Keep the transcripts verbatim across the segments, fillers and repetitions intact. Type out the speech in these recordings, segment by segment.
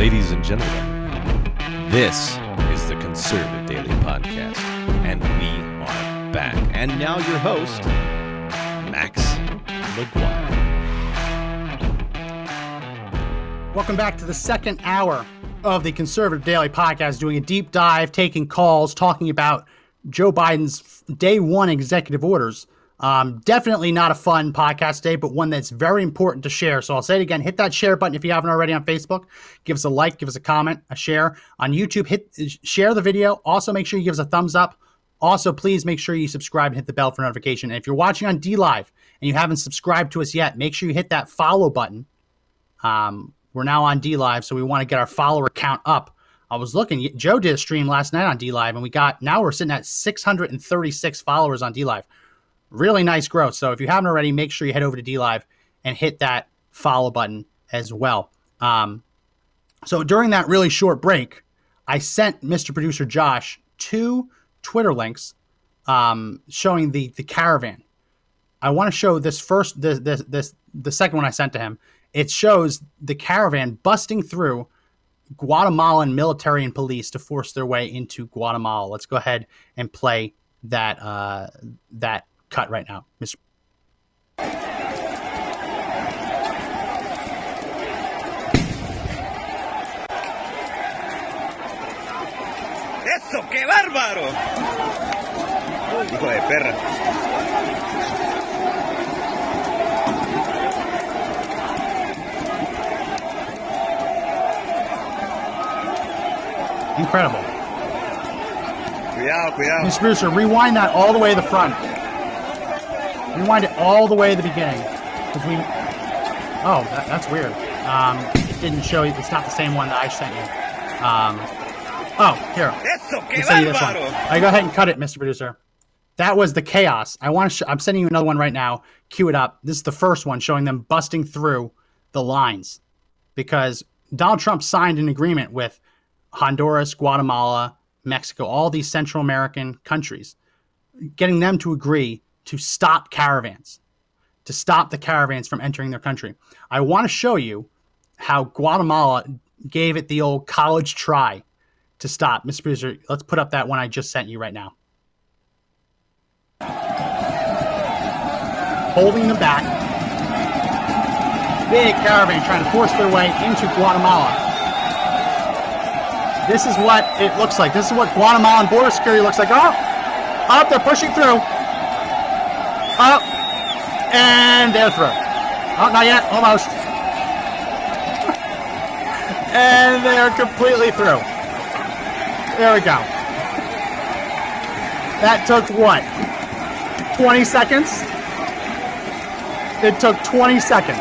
Ladies and gentlemen, this is the Conservative Daily Podcast, and we are back. And now your host, Max McGuire. Welcome back to the second hour of the Conservative Daily Podcast, doing a deep dive, taking calls, talking about Joe Biden's day one executive orders. Um, definitely not a fun podcast today, but one that's very important to share. So I'll say it again, hit that share button if you haven't already on Facebook. Give us a like, give us a comment, a share. On YouTube, hit share the video. Also, make sure you give us a thumbs up. Also, please make sure you subscribe and hit the bell for notification. And if you're watching on D Live and you haven't subscribed to us yet, make sure you hit that follow button. Um, we're now on D Live, so we want to get our follower count up. I was looking, Joe did a stream last night on D Live, and we got, now we're sitting at six hundred thirty-six followers on D Live. Really nice growth. So if you haven't already, make sure you head over to D Live and hit that follow button as well. Um, so during that really short break, I sent Mister Producer Josh two Twitter links um, showing the the caravan. I want to show this first, this, this, this, the second one I sent to him. It shows the caravan busting through Guatemalan military and police to force their way into Guatemala. Let's go ahead and play that uh, that cut right now, Mister ¡Eso, qué bárbaro! Hijo de perra. Incredible. Cuidado, cuidado. Mister Producer, rewind that all the way to the front. Rewind it all the way to the beginning. Because we. Oh, that, that's weird. Um, it didn't show you. It's not the same one that I sent you. Um, oh, here. ¡Eso, qué I'll send you this one. bárbaro! All right, go ahead and cut it, Mister Producer. That was the chaos. I want to. Sh- I'm sending you another one right now. Cue it up. This is the first one showing them busting through the lines, because Donald Trump signed an agreement with Honduras, Guatemala, Mexico, all these Central American countries, getting them to agree to stop caravans, to stop the caravans from entering their country. I want to show you how Guatemala gave it the old college try to stop. Mister Producer, let's put up that one I just sent you right now. Holding them back. Big caravan trying to force their way into Guatemala. This is what it looks like. This is what Guatemalan border security looks like. Oh, up, they're pushing through. Up, and they're through. Oh, not yet, almost. And they're completely through. There we go. That took what? twenty seconds? It took twenty seconds.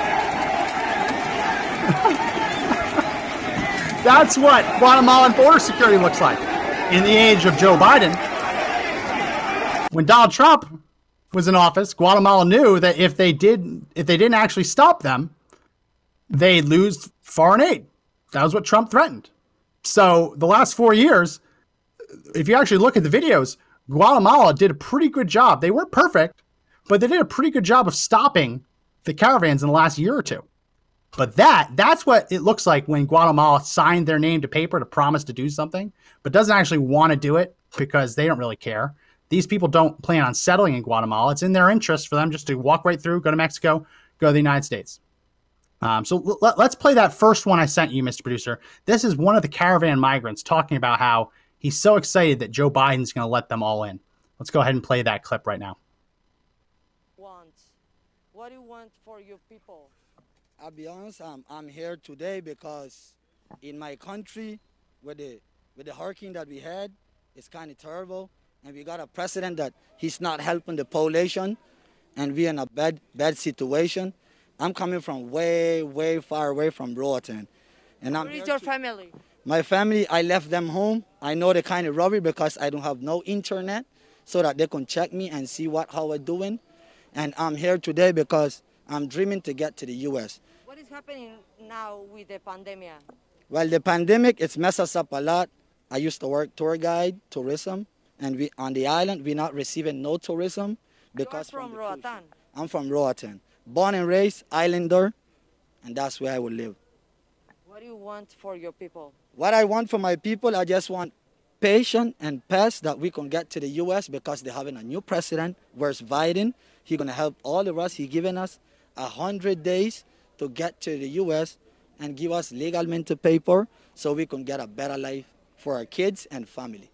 That's what Guatemalan border security looks like in the age of Joe Biden. When Donald Trump was in office, Guatemala knew that if they did, if they didn't actually stop them, they'd lose foreign aid. That was what Trump threatened. So the last four years, if you actually look at the videos, Guatemala did a pretty good job. They weren't perfect, but they did a pretty good job of stopping the caravans in the last year or two. But that, that's what it looks like when Guatemala signed their name to paper to promise to do something, but doesn't actually want to do it because they don't really care. These people don't plan on settling in Guatemala. It's in their interest for them just to walk right through, go to Mexico, go to the United States. Um, so l- let's play that first one I sent you, Mister Producer. This is one of the caravan migrants talking about how he's so excited that Joe Biden's going to let them all in. Let's go ahead and play that clip right now. Want. What do you want for your people? I'll be honest, I'm, I'm here today because in my country, with the with the hurricane that we had, it's kind of terrible. And we got a president that he's not helping the population, and we're in a bad, bad situation. I'm coming from way, way far away from Roatan. And I'm Where is here your to- family? My family, I left them home. I know they kind of worried because I don't have no internet so that they can check me and see what how I'm doing. And I'm here today because I'm dreaming to get to the U S. What is happening now with the pandemic? Well, the pandemic, it's messed us up a lot. I used to work tour guide, tourism, and we on the island, we're not receiving no tourism because You are from the cruise Roatan. ship. I'm from Roatan. Born and raised, islander, and that's where I will live. What do you want for your people? What I want for my people, I just want patience and pace that we can get to the U S because they're having a new president, where's Biden. He's going to help all of us. He's given us one hundred days to get to the U S and give us legal mental paper so we can get a better life for our kids and family.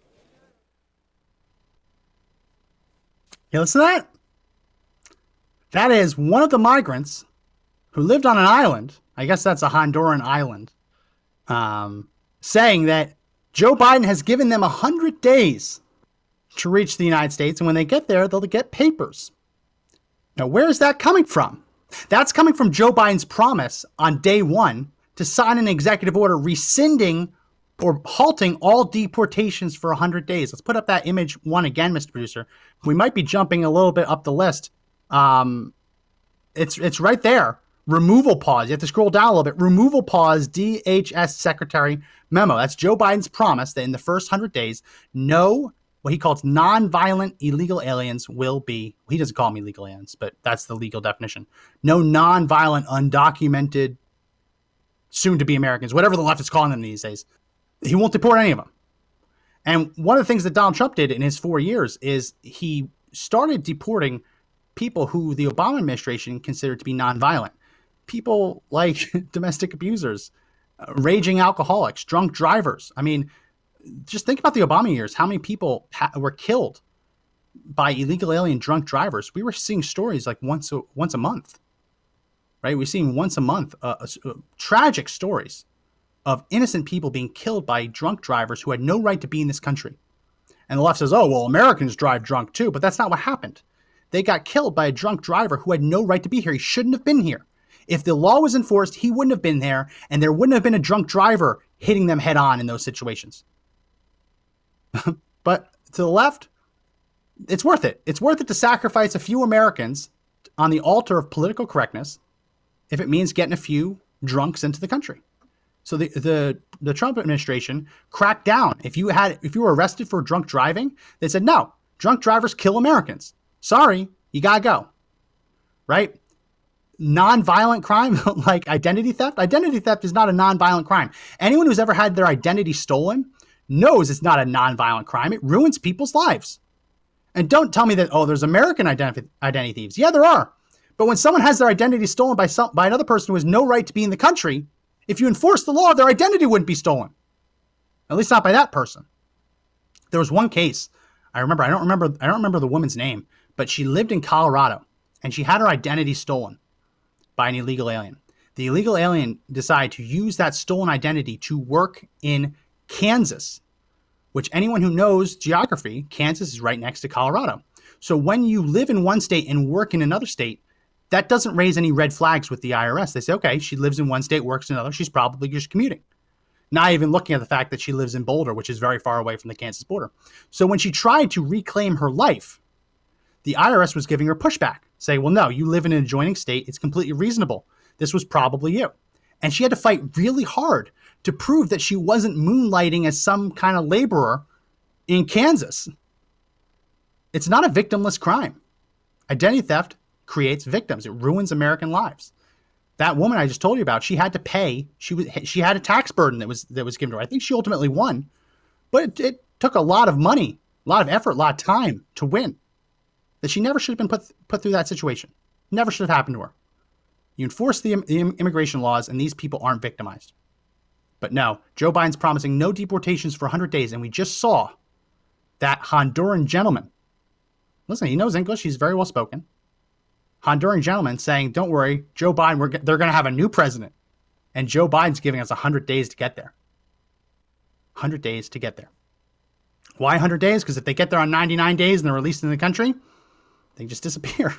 You listen to that? That is one of the migrants who lived on an island. I guess that's a Honduran island. Um, saying that Joe Biden has given them one hundred days to reach the United States. And when they get there, they'll get papers. Now, where is that coming from? That's coming from Joe Biden's promise on day one to sign an executive order rescinding or halting all deportations for one hundred days. Let's put up that image one again, Mister Producer. We might be jumping a little bit up the list. Um, it's it's right there. Removal pause. You have to scroll down a little bit. Removal pause, D H S Secretary memo. That's Joe Biden's promise that in the first one hundred days, no, what he calls non-violent illegal aliens will be, he doesn't call them illegal aliens, but that's the legal definition. No non-violent, undocumented, soon-to-be Americans, whatever the left is calling them these days. He won't deport any of them. And one of the things that Donald Trump did in his four years is he started deporting people who the Obama administration considered to be nonviolent. People like domestic abusers, uh, raging alcoholics, drunk drivers. I mean, just think about the Obama years. How many people ha- were killed by illegal alien drunk drivers? We were seeing stories like once a, once a month, right? We're seeing once a month uh, uh, tragic stories of innocent people being killed by drunk drivers who had no right to be in this country. And the left says, oh, well, Americans drive drunk too. But that's not what happened. They got killed by a drunk driver who had no right to be here. He shouldn't have been here. If the law was enforced, he wouldn't have been there, and there wouldn't have been a drunk driver hitting them head on in those situations. But to the left, it's worth it. It's worth it to sacrifice a few Americans on the altar of political correctness if it means getting a few drunks into the country. So the the the Trump administration cracked down. If you had if you were arrested for drunk driving, they said, no, drunk drivers kill Americans. Sorry, you gotta go. Right? Non-violent crime like identity theft. Identity theft is not a non-violent crime. Anyone who's ever had their identity stolen knows it's not a non-violent crime. It ruins people's lives. And don't tell me that, oh, there's American identity identity thieves. Yeah, there are. But when someone has their identity stolen by some by another person who has no right to be in the country, if you enforce the law, their identity wouldn't be stolen. At least not by that person. There was one case. I remember, I don't remember, I don't remember the woman's name, but she lived in Colorado and she had her identity stolen by an illegal alien. The illegal alien decided to use that stolen identity to work in Kansas, which anyone who knows geography, Kansas is right next to Colorado. So when you live in one state and work in another state, that doesn't raise any red flags with the I R S. They say, okay, she lives in one state, works in another. She's probably just commuting. Not even looking at the fact that she lives in Boulder, which is very far away from the Kansas border. So when she tried to reclaim her life, the I R S was giving her pushback. Say, well, no, you live in an adjoining state. It's completely reasonable. This was probably you. And she had to fight really hard to prove that she wasn't moonlighting as some kind of laborer in Kansas. It's not a victimless crime. Identity theft creates victims. It ruins American lives. That woman I just told you about, she had to pay. She was she had a tax burden that was that was given to her. I think she ultimately won, but it, it took a lot of money, a lot of effort, a lot of time to win. That she never should have been put put through that situation. Never should have happened to her. You enforce the, the immigration laws, and these people aren't victimized. But no, Joe Biden's promising no deportations for one hundred days, and we just saw that Honduran gentleman. Listen, he knows English. He's very well spoken. Honduran gentleman saying, don't worry, Joe Biden, we're, they're going to have a new president. And Joe Biden's giving us one hundred days to get there. one hundred days to get there. Why one hundred days? Because if they get there on ninety-nine days and they're released in the country, they just disappear.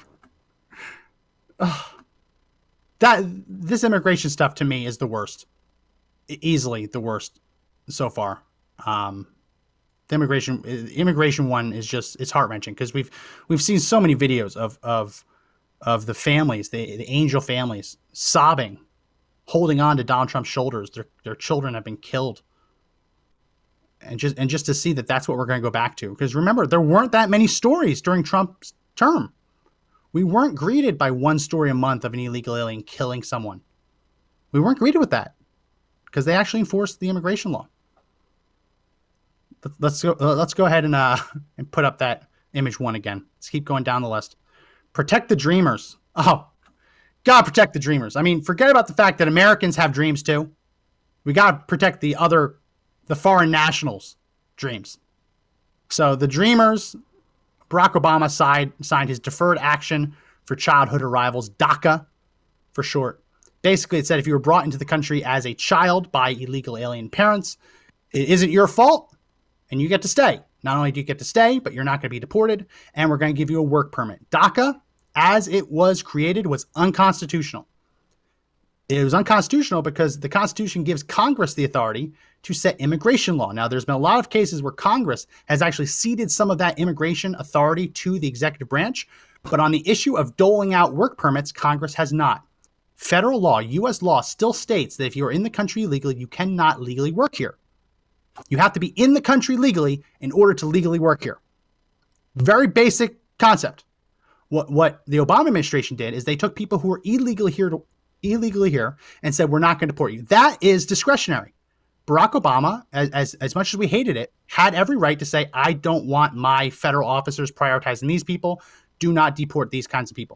Ugh. That this immigration stuff to me is the worst. Easily the worst so far. Um, the immigration immigration one is just, it's heart-wrenching because we've we've seen so many videos of of of the families, the, the angel families, sobbing, holding on to Donald Trump's shoulders. Their their children have been killed. And just and just to see that that's what we're going to go back to. Because remember, there weren't that many stories during Trump's term. We weren't greeted by one story a month of an illegal alien killing someone. We weren't greeted with that. because they actually enforced the immigration law. Let's go. Let's go ahead and uh and put up that image one again. Let's keep going down the list. Protect the dreamers. Oh, gotta protect the dreamers. I mean, forget about the fact that Americans have dreams too. We gotta protect the other, the foreign nationals' dreams. So the dreamers, Barack Obama signed signed his Deferred Action for Childhood Arrivals, DACA for short. Basically, it said if you were brought into the country as a child by illegal alien parents, it isn't your fault. And you get to stay. Not only do you get to stay, but you're not going to be deported, and we're going to give you a work permit. DACA, as it was created, was unconstitutional. It was unconstitutional because the Constitution gives Congress the authority to set immigration law. Now, there's been a lot of cases where Congress has actually ceded some of that immigration authority to the executive branch, but on the issue of doling out work permits, Congress has not. Federal law, U S law, still states that if you're in the country illegally, you cannot legally work here. You have to be in the country legally in order to legally work here. Very basic concept. What what the Obama administration did is they took people who were illegally here to, illegally here and said, we're not going to deport you. That is discretionary. Barack Obama, as, as, as much as we hated it, had every right to say, I don't want my federal officers prioritizing these people. Do not deport these kinds of people.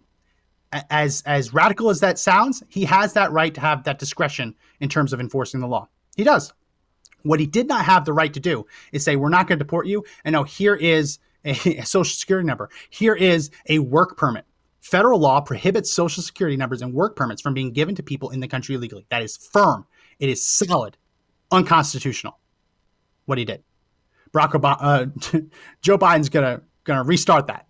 As, as radical as that sounds, he has that right to have that discretion in terms of enforcing the law. He does. What he did not have the right to do is say, we're not going to deport you. And no, here is a, a social security number. Here is a work permit. Federal law prohibits social security numbers and work permits from being given to people in the country illegally. That is firm. It is solid. Unconstitutional. What he did. Barack Obama, uh, Joe Biden's going to going to restart that.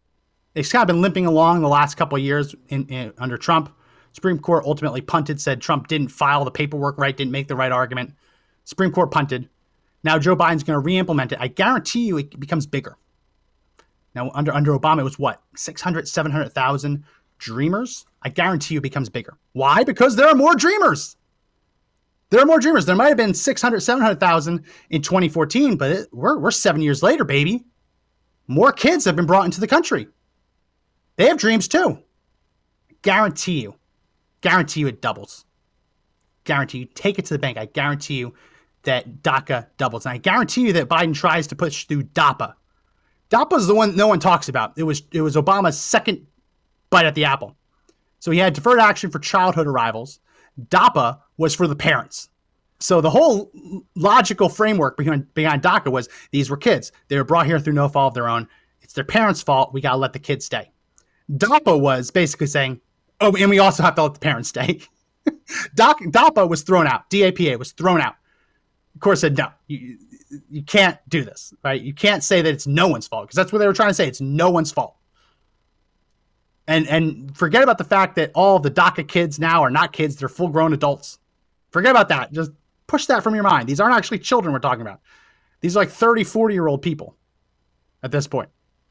It's kind of been limping along the last couple of years in, in, under Trump. Supreme Court ultimately punted, said Trump didn't file the paperwork right, didn't make the right argument. Supreme Court punted. Now Joe Biden's going to re-implement it. I guarantee you it becomes bigger. Now, under under Obama, it was what? six hundred, seven hundred thousand dreamers? I guarantee you it becomes bigger. Why? Because there are more dreamers. There are more dreamers. There might have been six hundred, seven hundred thousand in twenty fourteen, but it, we're, we're seven years later, baby. More kids have been brought into the country. They have dreams too. Guarantee you. Guarantee you it doubles. Guarantee you. Take it to the bank. I guarantee you that DACA doubles. And I guarantee you that Biden tries to push through DAPA. DAPA is the one no one talks about. It was it was Obama's second bite at the apple. So he had Deferred Action for Childhood Arrivals. DAPA was for the parents. So the whole logical framework behind, behind DACA was these were kids. They were brought here through no fault of their own. It's their parents' fault. We got to let the kids stay. DAPA was basically saying, oh, and we also have to let the parents stay. DAPA was thrown out. D A P A was thrown out. The court said, no, you, you can't do this, right? You can't say that it's no one's fault, because that's what they were trying to say. It's no one's fault. And and forget about the fact that all of the DACA kids now are not kids. They're full-grown adults. Forget about that. Just push that from your mind. These aren't actually children we're talking about. These are like thirty, forty-year-old people at this point.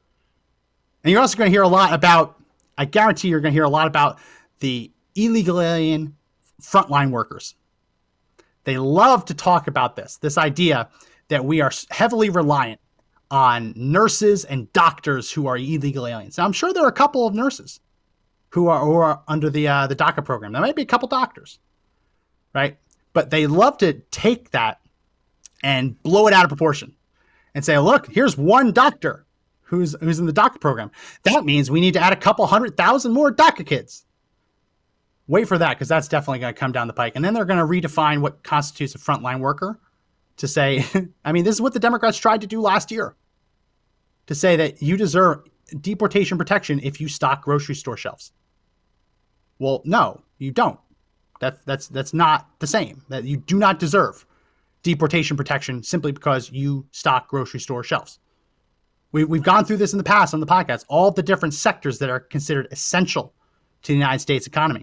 And you're also going to hear a lot about, I guarantee you're going to hear a lot about the illegal alien frontline workers. They love to talk about this, this idea that we are heavily reliant on nurses and doctors who are illegal aliens. Now, I'm sure there are a couple of nurses who are, who are under the uh, the DACA program. There might be a couple doctors, right? But they love to take that and blow it out of proportion and say, look, here's one doctor who's who's in the DACA program. That means we need to add a couple hundred thousand more DACA kids. Wait for that, because that's definitely going to come down the pike. And then they're going to redefine what constitutes a frontline worker to say, I mean, this is what the Democrats tried to do last year, to say that you deserve deportation protection if you stock grocery store shelves. Well, no, you don't. That, that's, that's not the same. That you do not deserve deportation protection simply because you stock grocery store shelves. We, we've gone through this in the past on the podcast, all the different sectors that are considered essential to the United States economy.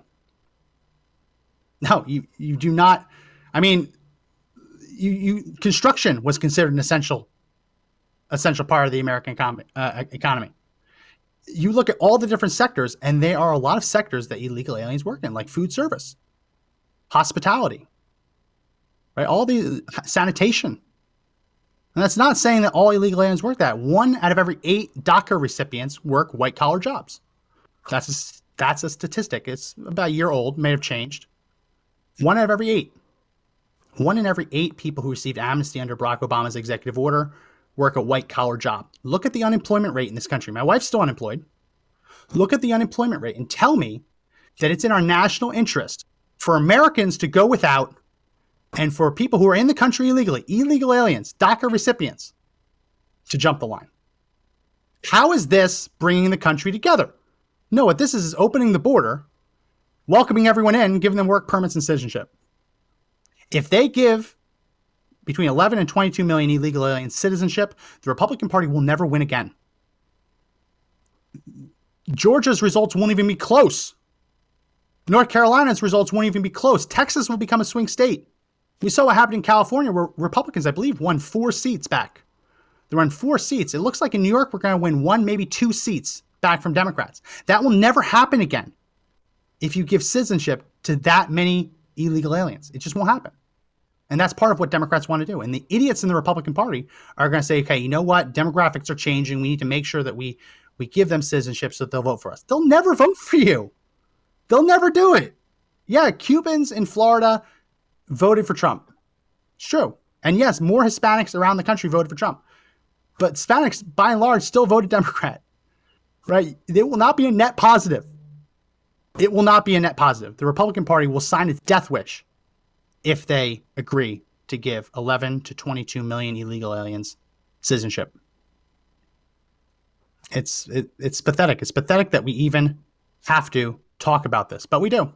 No, you, you do not. I mean, you, you construction was considered an essential, essential part of the American economy, uh, economy. You look at all the different sectors, and there are a lot of sectors that illegal aliens work in, like food service, hospitality, right? All these, sanitation. And that's not saying that all illegal aliens work that. One out of every eight DACA recipients work white-collar jobs. That's a, that's a statistic. It's about a year old, may have changed. One out of every eight. one in every eight people who received amnesty under Barack Obama's executive order work a white-collar job. Look at the unemployment rate in this country. My wife's still unemployed. Look at the unemployment rate and tell me that it's in our national interest for Americans to go without and for people who are in the country illegally, illegal aliens, DACA recipients, to jump the line. How is this bringing the country together? No, what this is is opening the border, welcoming everyone in, giving them work permits and citizenship. If they give between eleven and twenty-two million illegal aliens citizenship, the Republican Party will never win again. Georgia's results won't even be close. North Carolina's results won't even be close. Texas will become a swing state. We saw what happened in California where Republicans, I believe, won four seats back. They won four seats. It looks like in New York, we're going to win one, maybe two seats back from Democrats. That will never happen again if you give citizenship to that many illegal aliens. It just won't happen. And that's part of what Democrats want to do. And the idiots in the Republican Party are going to say, okay, you know what? Demographics are changing. We need to make sure that we, we give them citizenship so that they'll vote for us. They'll never vote for you. They'll never do it. Yeah, Cubans in Florida voted for Trump. It's true. And yes, more Hispanics around the country voted for Trump. But Hispanics, by and large, still voted Democrat. Right? It will not be a net positive. It will not be a net positive. The Republican Party will sign its death wish if they agree to give eleven to twenty-two million illegal aliens citizenship. It's it, it's pathetic. It's pathetic that we even have to talk about this, but we do.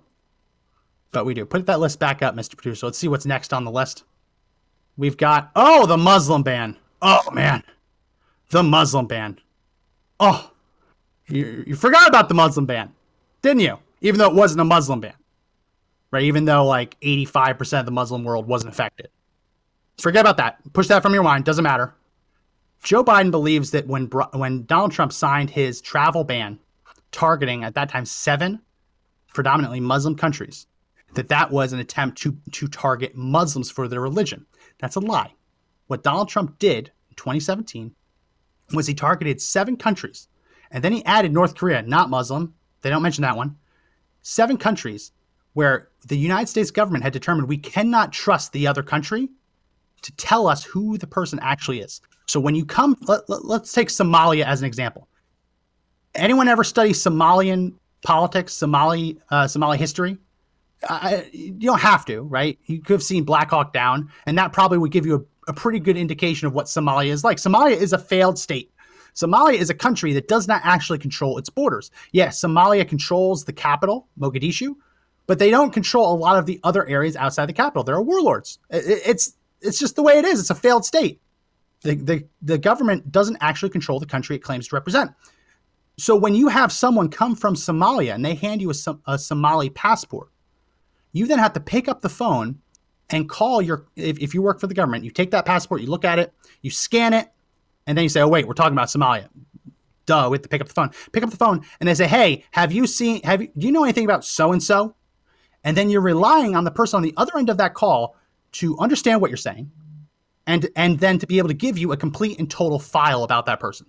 But we do. Put that list back up, Mister Producer. Let's see what's next on the list. We've got, oh, the Muslim ban. Oh, man. The Muslim ban. Oh, you, you forgot about the Muslim ban, didn't you? Even though it wasn't a Muslim ban, right? Even though like eighty-five percent of the Muslim world wasn't affected. Forget about that. Push that from your mind. Doesn't matter. Joe Biden believes that when when Donald Trump signed his travel ban, targeting at that time seven predominantly Muslim countries, that that was an attempt to, to target Muslims for their religion. That's a lie. What Donald Trump did in twenty seventeen was he targeted seven countries, and then he added North Korea, not Muslim. They don't mention that one. Seven countries where the United States government had determined we cannot trust the other country to tell us who the person actually is. So when you come, let, let, let's take Somalia as an example. Anyone ever study Somalian politics, Somali, uh, Somali history? Uh, you don't have to, right? You could have seen Black Hawk Down, and that probably would give you a, a pretty good indication of what Somalia is like. Somalia is a failed state. Somalia is a country that does not actually control its borders. Yes, Somalia controls the capital, Mogadishu, but they don't control a lot of the other areas outside the capital. There are warlords. It, it's it's just the way it is. It's a failed state. The, the, the government doesn't actually control the country it claims to represent. So when you have someone come from Somalia and they hand you a, a Somali passport, you then have to pick up the phone and call your, if, if you work for the government, you take that passport, you look at it, you scan it, and then you say, oh, wait, we're talking about Somalia. Duh, we have to pick up the phone. Pick up the phone, and they say, hey, have you seen, have you, do you know anything about so-and-so? And then you're relying on the person on the other end of that call to understand what you're saying, and and then to be able to give you a complete and total file about that person.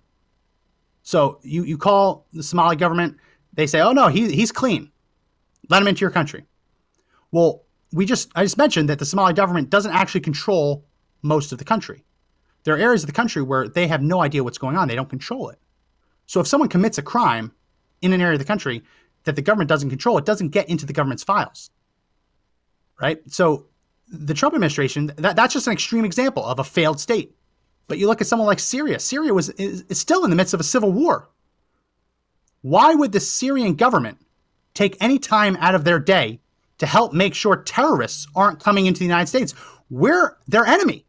So you, you call the Somali government, they say, oh, no, he, he's clean. Let him into your country. Well, we just I just mentioned that the Somali government doesn't actually control most of the country. There are areas of the country where they have no idea what's going on. They don't control it. So if someone commits a crime in an area of the country that the government doesn't control, it doesn't get into the government's files, right? So the Trump administration, that, that's just an extreme example of a failed state. But you look at someone like Syria. Syria was is, is still in the midst of a civil war. Why would the Syrian government take any time out of their day to help make sure terrorists aren't coming into the United States? We're their enemy.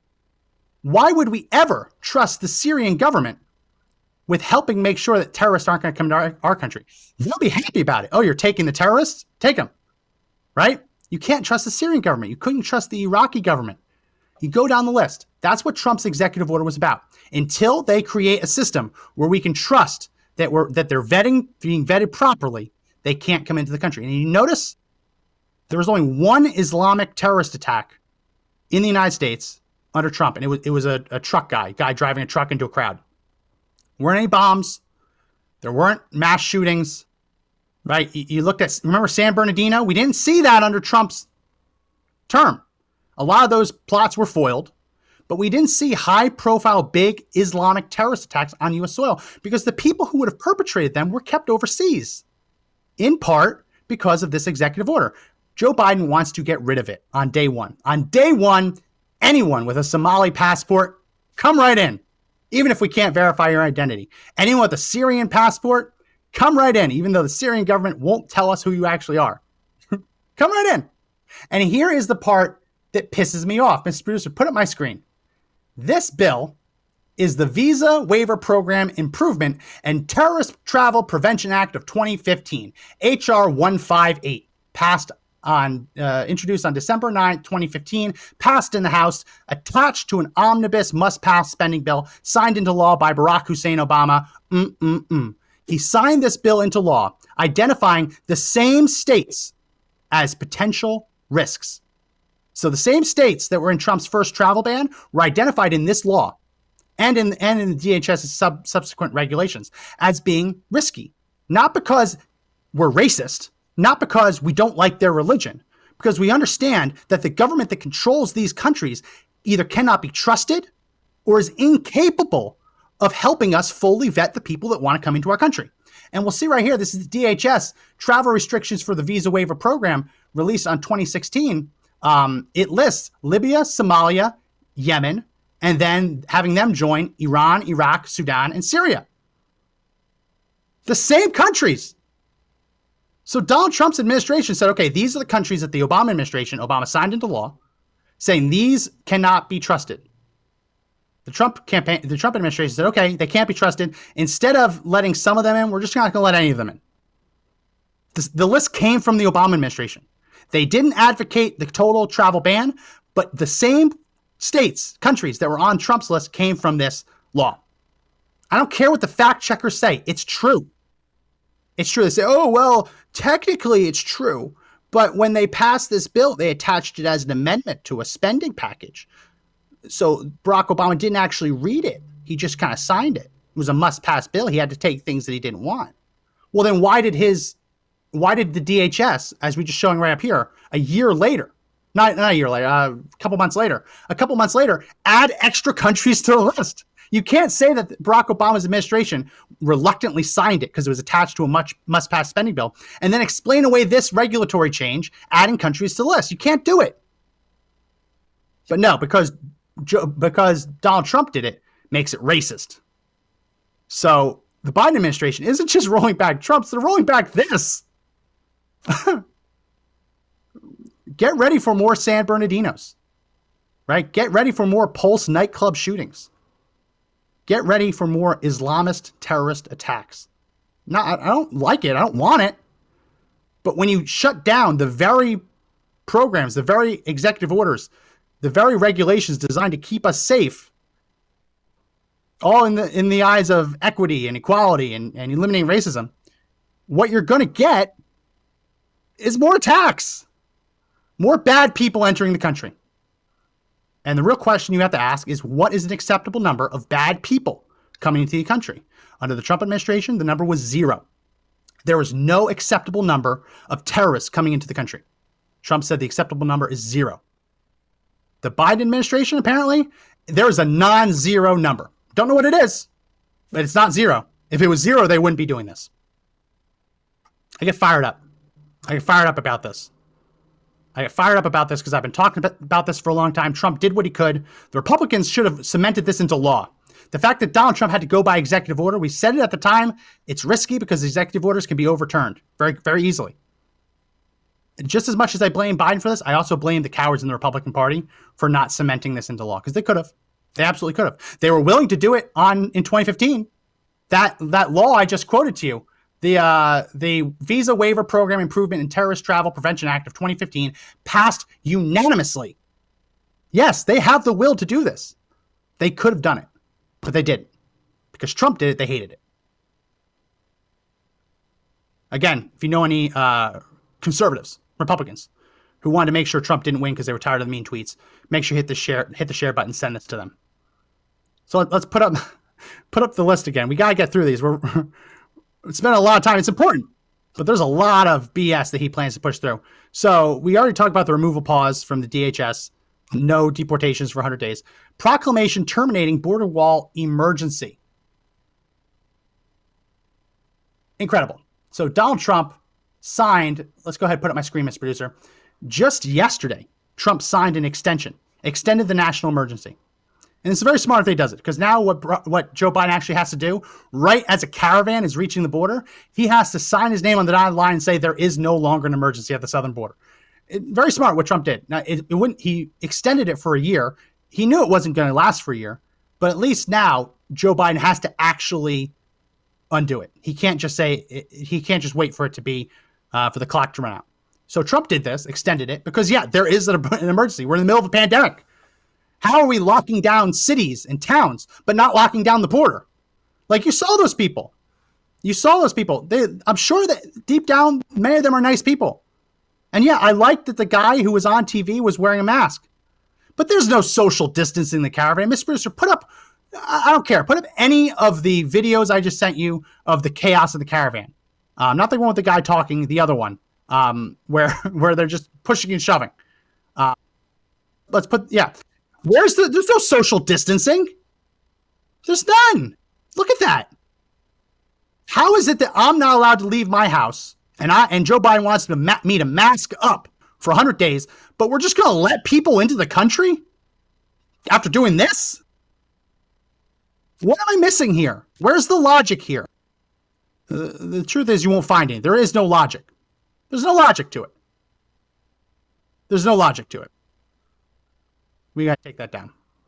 Why would we ever trust the Syrian government with helping make sure that terrorists aren't going to come to our, our country? They'll be happy about it. Oh, you're taking the terrorists? Take them, right? You can't trust the Syrian government. You couldn't trust the Iraqi government. You go down the list. That's what Trump's executive order was about. Until they create a system where we can trust that we're that they're vetting, being vetted properly, they can't come into the country. And you notice there was only one Islamic terrorist attack in the United States under Trump, and it was it was a, a truck guy, guy driving a truck into a crowd. There weren't any bombs. There weren't mass shootings, right? You, you looked at, remember San Bernardino? We didn't see that under Trump's term. A lot of those plots were foiled, but we didn't see high-profile, big Islamic terrorist attacks on U S soil because the people who would have perpetrated them were kept overseas, in part because of this executive order. Joe Biden wants to get rid of it on day one. On day one, anyone with a Somali passport, come right in, even if we can't verify your identity. Anyone with a Syrian passport, come right in, even though the Syrian government won't tell us who you actually are. Come right in. And here is the part that pisses me off. Mister Producer, put up my screen. This bill is the Visa Waiver Program Improvement and Terrorist Travel Prevention Act of twenty fifteen, H R one fifty-eight, passed on, uh, introduced on December ninth, twenty fifteen, passed in the House, attached to an omnibus must-pass spending bill, signed into law by Barack Hussein Obama. Mm-mm-mm. He signed this bill into law, identifying the same states as potential risks. So the same states that were in Trump's first travel ban were identified in this law and in, and in the D H S's sub, subsequent regulations as being risky. Not because we're racist, not because we don't like their religion, because we understand that the government that controls these countries either cannot be trusted or is incapable of helping us fully vet the people that want to come into our country. And we'll see right here, this is the D H S travel restrictions for the Visa Waiver Program released on twenty sixteen. Um, it lists Libya, Somalia, Yemen, and then having them join Iran, Iraq, Sudan, and Syria. The same countries. So Donald Trump's administration said, okay, these are the countries that the Obama administration, Obama signed into law, saying these cannot be trusted. The Trump campaign, the Trump administration said, okay, they can't be trusted. Instead of letting some of them in, we're just not going to let any of them in. This, the list came from the Obama administration. They didn't advocate the total travel ban, but the same states, countries that were on Trump's list came from this law. I don't care what the fact checkers say. It's true. It's true. They say, oh, well, technically it's true. But when they passed this bill, they attached it as an amendment to a spending package. So Barack Obama didn't actually read it. He just kind of signed it. It was a must-pass bill. He had to take things that he didn't want. Well, then why did his, why did the D H S, as we're just showing right up here, a year later, not, not a year later, uh, a couple months later, a couple months later, add extra countries to the list? You can't say that Barack Obama's administration reluctantly signed it because it was attached to a much must-pass spending bill and then explain away this regulatory change, adding countries to the list. You can't do it. But no, because Joe, because Donald Trump did it, makes it racist. So the Biden administration isn't just rolling back Trump's, they're rolling back this. Get ready for more San Bernardinos, right? Get ready for more Pulse nightclub shootings. Get ready for more Islamist terrorist attacks. No, I don't like it. I don't want it. But when you shut down the very programs, the very executive orders, the very regulations designed to keep us safe, all in the in the eyes of equity and equality and, and eliminating racism, what you're going to get is more attacks, more bad people entering the country. And the real question you have to ask is, what is an acceptable number of bad people coming into the country? Under the Trump administration, the number was zero. There was no acceptable number of terrorists coming into the country. Trump said the acceptable number is zero. The Biden administration, apparently, there is a non-zero number. Don't know what it is, but it's not zero. If it was zero, they wouldn't be doing this. I get fired up. I get fired up about this. I get fired up about this because I've been talking about this for a long time. Trump did what he could. The Republicans should have cemented this into law. The fact that Donald Trump had to go by executive order, we said it at the time, it's risky because executive orders can be overturned very, very easily. Just as much as I blame Biden for this, I also blame the cowards in the Republican Party for not cementing this into law, because they could have. They absolutely could have. They were willing to do it on in twenty fifteen. That that law I just quoted to you, the uh, the Visa Waiver Program Improvement and Terrorist Travel Prevention Act of twenty fifteen, passed unanimously. Yes, they have the will to do this. They could have done it, but they didn't. Because Trump did it, they hated it. Again, if you know any uh, conservatives, Republicans, who wanted to make sure Trump didn't win because they were tired of the mean tweets, make sure you hit the share hit the share button, send this to them. So let's put up put up the list again. We gotta get through these. We're spending a lot of time. It's important, but there's a lot of B S that he plans to push through. So we already talked about the removal pause from the D H S. No deportations for one hundred days. Proclamation terminating border wall emergency. Incredible. So Donald Trump signed, let's go ahead and put up my screen, Mister Producer. Just yesterday, Trump signed an extension, extended the national emergency. And it's very smart if he does it, because now what what Joe Biden actually has to do, right as a caravan is reaching the border, he has to sign his name on the dotted line and say there is no longer an emergency at the southern border. It, very smart what Trump did. Now, it, it wouldn't. He extended it for a year. He knew it wasn't going to last for a year, but at least now Joe Biden has to actually undo it. He can't just say, it, he can't just wait for it to be, uh, for the clock to run out. So Trump did this, extended it, because, yeah, there is an, an emergency. We're in the middle of a pandemic. How are we locking down cities and towns, but not locking down the border? Like, you saw those people. You saw those people. They, I'm sure that deep down, many of them are nice people. And yeah, I like that the guy who was on T V was wearing a mask. But there's no social distancing in the caravan. Mister Producer, put up, I don't care, put up any of the videos I just sent you of the chaos of the caravan. Um, not the one with the guy talking, the other one, um, where where they're just pushing and shoving. Uh, let's put, yeah. Where's the, there's no social distancing. There's none. Look at that. How is it that I'm not allowed to leave my house and I and Joe Biden wants to ma- me to mask up for one hundred days, but we're just going to let people into the country after doing this? What am I missing here? Where's the logic here? The, the truth is you won't find any. There is no logic. There's no logic to it. There's no logic to it. We got to take that down.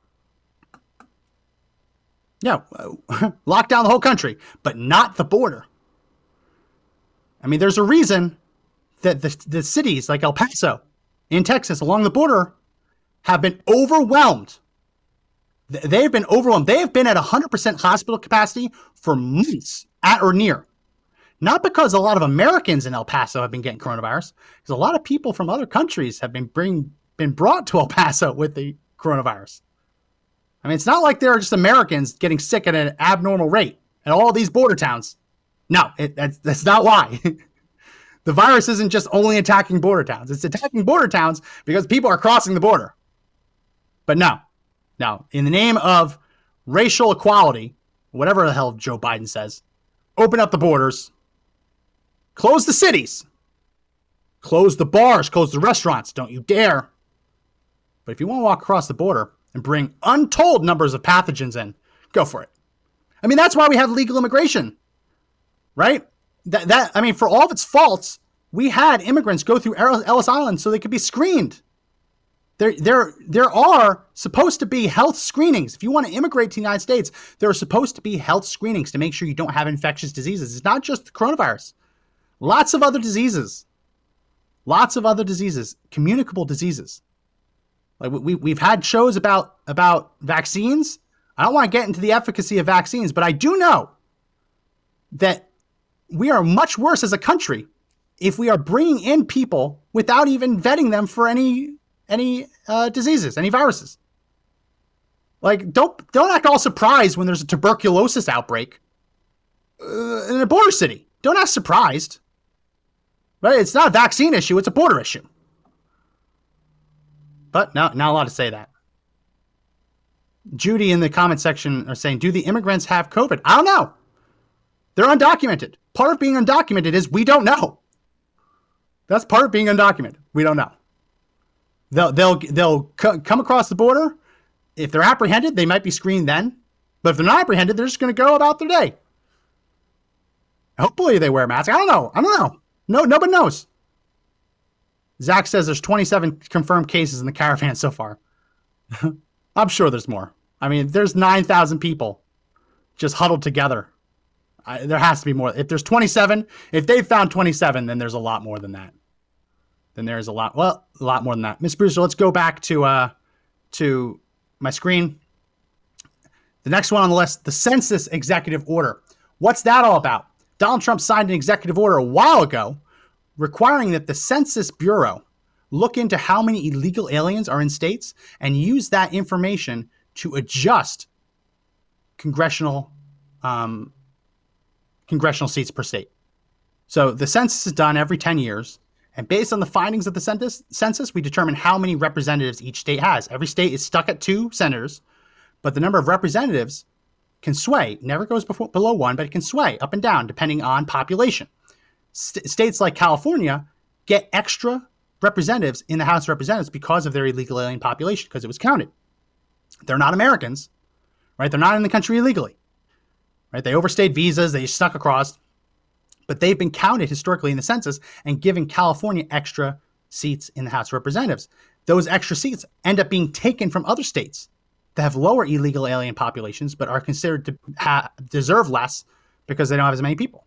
Yeah, lock down the whole country, but not the border. I mean, there's a reason that the, the cities like El Paso in Texas along the border have been overwhelmed. They've been overwhelmed. They have been at one hundred percent hospital capacity for months, at or near. Not because a lot of Americans in El Paso have been getting coronavirus, because a lot of people from other countries have been bring, been brought to El Paso with the coronavirus. I mean, it's not like there are just Americans getting sick at an abnormal rate at all these border towns. No, it, that's, that's not why. The virus isn't just only attacking border towns. It's attacking border towns because people are crossing the border. But no, no, in the name of racial equality, whatever the hell Joe Biden says, open up the borders, close the cities, close the bars, close the restaurants. Don't you dare. But if you want to walk across the border and bring untold numbers of pathogens in, go for it. I mean, that's why we have legal immigration, right? That, that I mean, for all of its faults, we had immigrants go through Ellis Island so they could be screened. There, there, there are supposed to be health screenings. If you want to immigrate to the United States, there are supposed to be health screenings to make sure you don't have infectious diseases. It's not just the coronavirus. Lots of other diseases. Lots of other diseases, communicable diseases. Like we, we've had shows about, about vaccines. I don't want to get into the efficacy of vaccines, but I do know that we are much worse as a country if we are bringing in people without even vetting them for any any uh, diseases, any viruses. Like, don't don't act all surprised when there's a tuberculosis outbreak uh, in a border city. Don't act surprised. Right? It's not a vaccine issue; it's a border issue. But no, not allowed to say that. Judy in the comment section are saying, "Do the immigrants have COVID?" I don't know. They're undocumented. Part of being undocumented is we don't know. That's part of being undocumented. We don't know. They'll they'll they'll c- come across the border. If they're apprehended, they might be screened then. But if they're not apprehended, they're just going to go about their day. Hopefully they wear masks. I don't know. I don't know. No, nobody knows. Zach says there's twenty-seven confirmed cases in the caravan so far. I'm sure there's more. I mean, there's nine thousand people just huddled together. I, there has to be more. If there's twenty-seven, if they found twenty-seven, then there's a lot more than that. Then there's a lot, well, a lot more than that. Miz Brewster, let's go back to uh, to my screen. The next one on the list, the census executive order. What's that all about? Donald Trump signed an executive order a while ago requiring that the Census Bureau look into how many illegal aliens are in states and use that information to adjust congressional um, congressional seats per state. So the census is done every ten years, And based on the findings of the census, census, we determine how many representatives each state has. Every state is stuck at two senators, but the number of representatives can sway. Never goes before, below one, but it can sway up and down depending on population. St- states like California get extra representatives in the House of Representatives because of their illegal alien population, because it was counted. They're not Americans, right? They're not in the country illegally, right? They overstayed visas, they snuck across, but they've been counted historically in the census and given California extra seats in the House of Representatives. Those extra seats end up being taken from other states that have lower illegal alien populations, but are considered to ha- deserve less because they don't have as many people,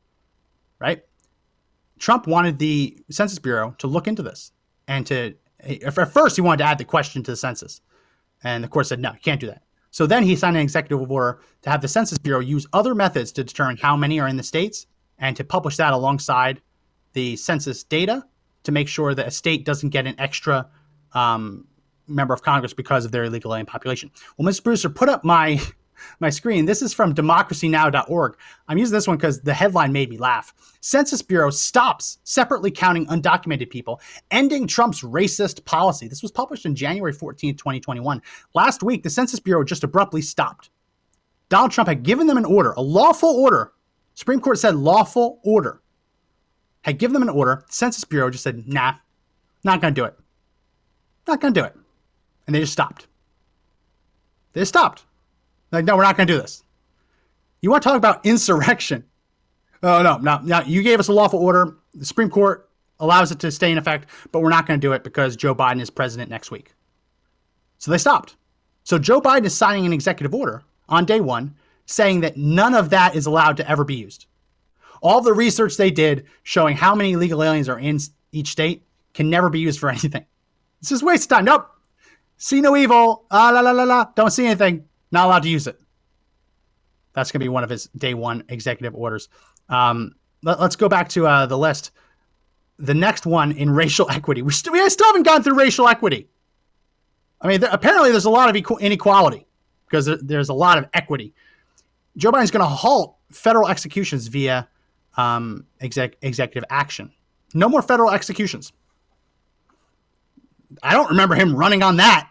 right? Trump wanted the Census Bureau to look into this and to, at first he wanted to add the question to the census. And the court said, no, you can't do that. So then he signed an executive order to have the Census Bureau use other methods to determine how many are in the states and to publish that alongside the census data to make sure that a state doesn't get an extra um, member of Congress because of their illegal alien population. Well, Mister Brewster, put up my my screen. This is from democracy now dot org. I'm using this one because the headline made me laugh. Census Bureau stops separately counting undocumented people, ending Trump's racist policy. This was published on January fourteenth, twenty twenty-one. Last week, the Census Bureau just abruptly stopped. Donald Trump had given them an order, a lawful order. Supreme Court said lawful order. Had given them an order. The Census Bureau just said, nah, not going to do it. Not going to do it. And they just stopped. They just stopped. Like, no, we're not going to do this. You want to talk about insurrection? Oh, no, no, no. You gave us a lawful order. The Supreme Court allows it to stay in effect, but we're not going to do it because Joe Biden is president next week. So they stopped. So Joe Biden is signing an executive order on day one saying that none of that is allowed to ever be used. All the research they did showing how many illegal aliens are in each state can never be used for anything. It's just a waste of time. Nope. See no evil. Ah, la, la, la, la. Don't see anything. Not allowed to use it. That's going to be one of his day one executive orders. Um, let, let's go back to uh, the list. The next one in racial equity. We, st- we still haven't gone through racial equity. I mean, th- apparently there's a lot of equ- inequality because there, there's a lot of equity. Joe Biden's going to halt federal executions via um, exec- executive action. No more federal executions. I don't remember him running on that.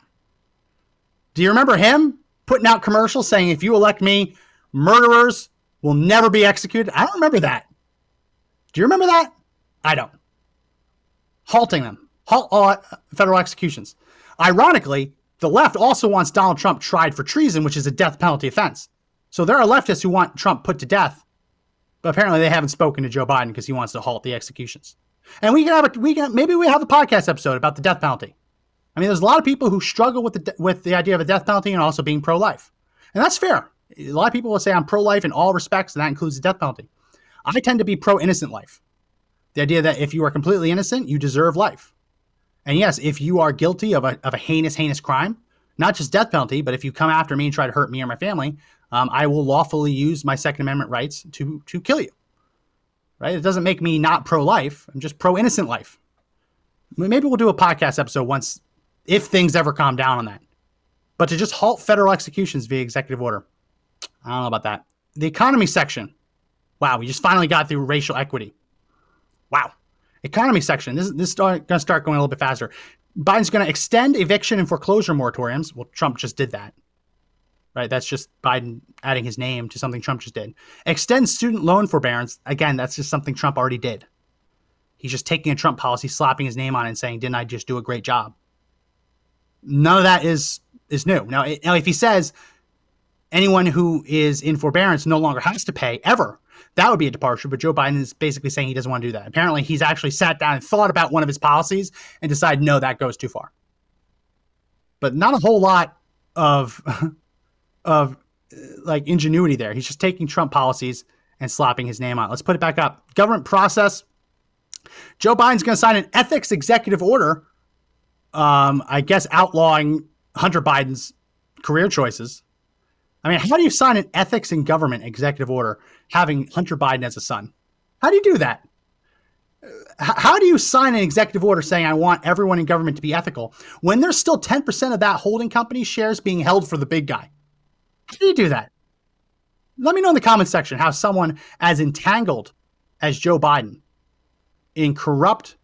Do you remember him putting out commercials saying, if you elect me, murderers will never be executed? I don't remember that. Do you remember that? I don't. Halting them. Halt all federal executions. Ironically, the left also wants Donald Trump tried for treason, which is a death penalty offense. So there are leftists who want Trump put to death, but apparently they haven't spoken to Joe Biden because he wants to halt the executions. And we can have a, we can, maybe we have a podcast episode about the death penalty. I mean, there's a lot of people who struggle with the with the idea of a death penalty and also being pro-life. And that's fair. A lot of people will say I'm pro-life in all respects, and that includes the death penalty. I tend to be pro-innocent life. The idea that if you are completely innocent, you deserve life. And yes, if you are guilty of a, of a heinous, heinous crime, not just death penalty, but if you come after me and try to hurt me or my family, um, I will lawfully use my Second Amendment rights to to kill you. Right? It doesn't make me not pro-life. I'm just pro-innocent life. Maybe we'll do a podcast episode once, if things ever calm down on that. But to just halt federal executions via executive order, I don't know about that. The economy section. Wow, we just finally got through racial equity. Wow. Economy section. This, this is going to start going a little bit faster. Biden's going to extend eviction and foreclosure moratoriums. Well, Trump just did that. Right? That's just Biden adding his name to something Trump just did. Extend student loan forbearance. Again, that's just something Trump already did. He's just taking a Trump policy, slapping his name on it and saying, didn't I just do a great job? None of that is is new. Now, it, now, if he says anyone who is in forbearance no longer has to pay ever, that would be a departure. But Joe Biden is basically saying he doesn't want to do that. Apparently, he's actually sat down and thought about one of his policies and decided, no, that goes too far. But not a whole lot of, of like ingenuity there. He's just taking Trump policies and slapping his name on it. Let's put it back up. Government process. Joe Biden's going to sign an ethics executive order, um, I guess outlawing Hunter Biden's career choices. I mean, how do you sign an ethics in government executive order having Hunter Biden as a son? How do you do that? How do you sign an executive order saying I want everyone in government to be ethical when there's still ten percent of that holding company shares being held for the big guy? How do you do that? Let me know in the comments section how someone as entangled as Joe Biden in corrupt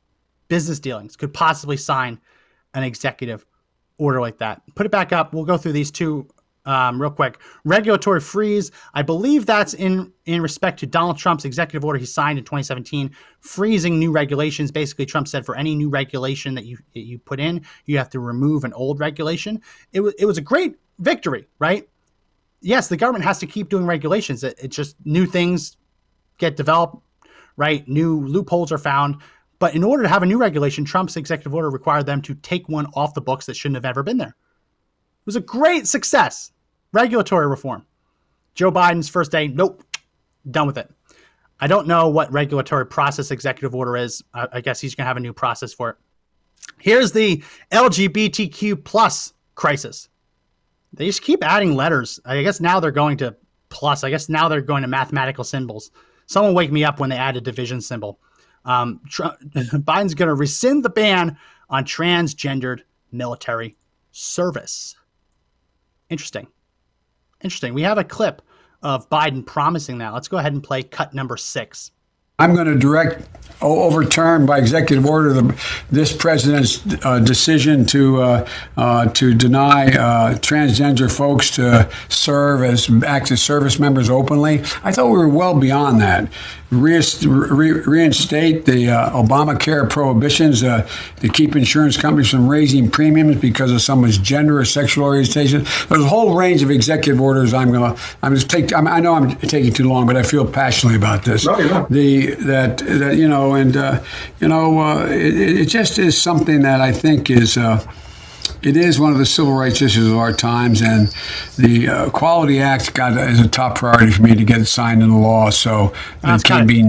business dealings could possibly sign an executive order like that. Put it back up. We'll go through these two um, real quick. Regulatory freeze. I believe that's in, in respect to Donald Trump's executive order he signed in twenty seventeen, freezing new regulations. Basically, Trump said for any new regulation that you that you put in, you have to remove an old regulation. It was it was a great victory, right? Yes, the government has to keep doing regulations. It, it's just new things get developed, right? New loopholes are found. But in order to have a new regulation, Trump's executive order required them to take one off the books that shouldn't have ever been there. It was a great success. Regulatory reform. Joe Biden's first day, nope, done with it. I don't know what regulatory process executive order is. I, I guess he's going to have a new process for it. Here's the L G B T Q plus crisis. They just keep adding letters. I guess now they're going to plus. I guess now they're going to mathematical symbols. Someone wake me up when they add a division symbol. Um, Trump, Biden's going to rescind the ban on transgendered military service. Interesting. Interesting. We have a clip of Biden promising that. Let's go ahead and play cut number six. I'm going to direct, overturn by executive order the, this president's uh, decision to uh, uh, to deny uh, transgender folks to serve as active service members openly. I thought we were well beyond that. Re- re- reinstate the uh, Obamacare prohibitions uh, to keep insurance companies from raising premiums because of someone's gender or sexual orientation. There's a whole range of executive orders. I'm going to. I'm just take. I'm, I know I'm taking too long, but I feel passionately about this. No, you're not. The that that you know, and uh, you know, uh, it, it just is something that I think is. Uh, It is one of the civil rights issues of our times, and the uh, Equality Act got as a top priority for me to get it signed into law. So it can be.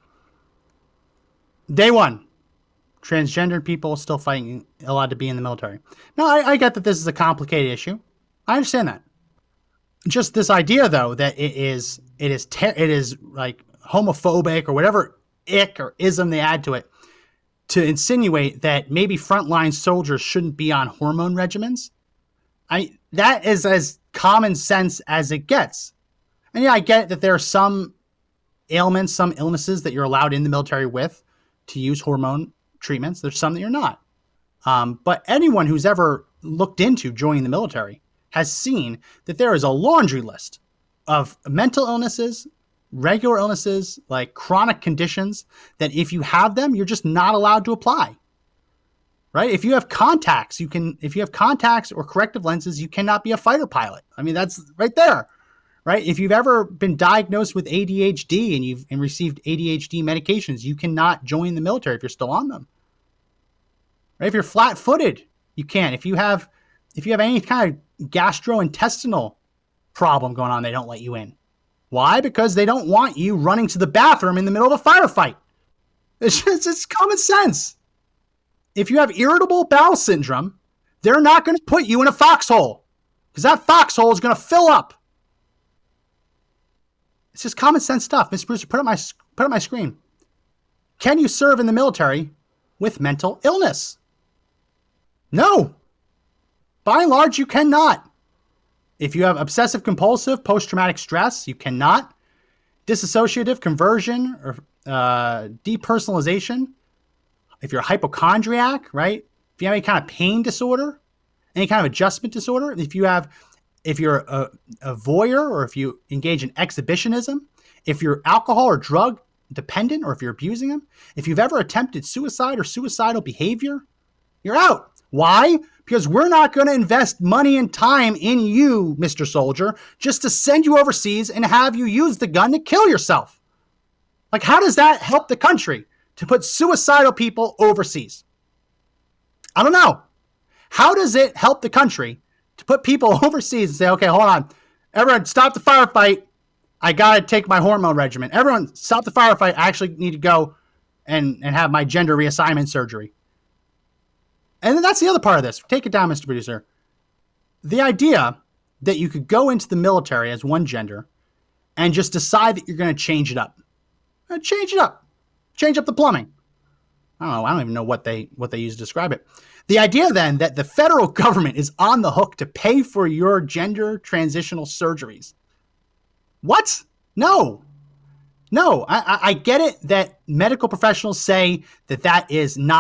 Day one, transgendered people still fighting, allowed to be in the military. Now, I, I get that this is a complicated issue. I understand that. Just this idea, though, that it is it is ter- it is like homophobic or whatever ick or ism they add to it, to insinuate that maybe frontline soldiers shouldn't be on hormone regimens. I that is as common sense as it gets. And yeah, I get that there are some ailments, some illnesses that you're allowed in the military with to use hormone treatments. There's some that you're not. Um, but anyone who's ever looked into joining the military has seen that there is a laundry list of mental illnesses, regular illnesses, like chronic conditions, that if you have them, you're just not allowed to apply, right? If you have contacts, you can, if you have contacts or corrective lenses, you cannot be a fighter pilot. I mean, that's right there, right? If you've ever been diagnosed with A D H D and you've and received A D H D medications, you cannot join the military if you're still on them, right? If you're flat footed, you can't. If you have, if you have any kind of gastrointestinal problem going on, they don't let you in. Why? Because they don't want you running to the bathroom in the middle of a firefight. It's just, it's common sense. If you have irritable bowel syndrome, they're not going to put you in a foxhole because that foxhole is going to fill up. It's just common sense stuff. Mister Brewster, put up my put up my screen. Can you serve in the military with mental illness? No. By and large, you cannot. If you have obsessive compulsive post-traumatic stress, you cannot. Dissociative conversion or uh, depersonalization. If you're a hypochondriac, right? If you have any kind of pain disorder, any kind of adjustment disorder, if you have, if you're a, a voyeur or if you engage in exhibitionism, if you're alcohol or drug dependent or if you're abusing them, if you've ever attempted suicide or suicidal behavior, you're out. Why? Because we're not going to invest money and time in you, Mister Soldier, just to send you overseas and have you use the gun to kill yourself. Like, how does that help the country to put suicidal people overseas? I don't know. How does it help the country to put people overseas and say, okay, hold on. Everyone, stop the firefight. I got to take my hormone regimen. Everyone, stop the firefight. I actually need to go and, and have my gender reassignment surgery. And then that's the other part of this. Take it down, Mister Producer. The idea that you could go into the military as one gender and just decide that you're going to change it up. Change it up. Change up the plumbing. I don't know. I don't even know what they what they use to describe it. The idea then that the federal government is on the hook to pay for your gender transitional surgeries. What? No. No. I, I, I get it that medical professionals say that that is not